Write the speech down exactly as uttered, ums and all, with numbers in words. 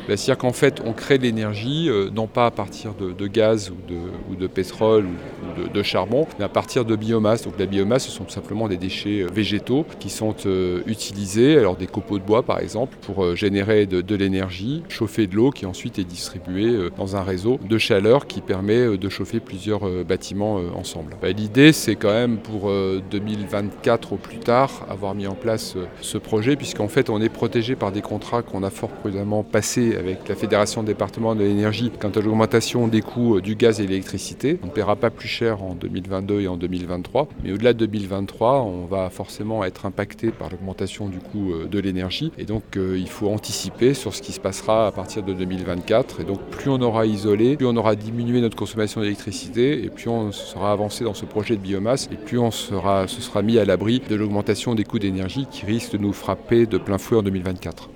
Bah, c'est-à-dire qu'en fait, on crée de l'énergie, euh, non pas à partir de, de gaz ou de, ou de pétrole ou de, de charbon, mais à partir de biomasse. Donc la biomasse, ce sont tout simplement des déchets euh, végétaux qui sont euh, utilisés, alors des copeaux de bois par exemple, pour euh, générer de, de l'énergie, chauffer de l'eau qui ensuite est distribuée euh, dans un réseau de chaleur qui permet euh, de chauffer plusieurs euh, bâtiments euh, ensemble. Bah, l'idée, c'est quand même pour euh, deux mille vingt-quatre au plus tard, avoir mis en place euh, ce projet, puisqu'en fait, on est protégé par des contrats qu'on a fort prudemment passés avec la Fédération départementale de l'énergie quant à l'augmentation des coûts euh, du gaz et de l'électricité. On ne paiera pas plus cher en deux mille vingt-deux et en deux mille vingt-trois, mais au-delà de deux mille vingt-trois, on va forcément être impacté par l'augmentation du coût euh, de l'énergie. Et donc, euh, il faut anticiper sur ce qui se passera à partir de deux mille vingt-quatre. Et donc, plus on aura isolé, plus on aura diminué notre consommation d'électricité, et plus on sera avancé dans ce projet de biomasse, et plus on sera, se sera mis à l'abri de l'augmentation des coûts d'énergie qui risque de nous frapper de plein fouet en deux mille vingt-quatre.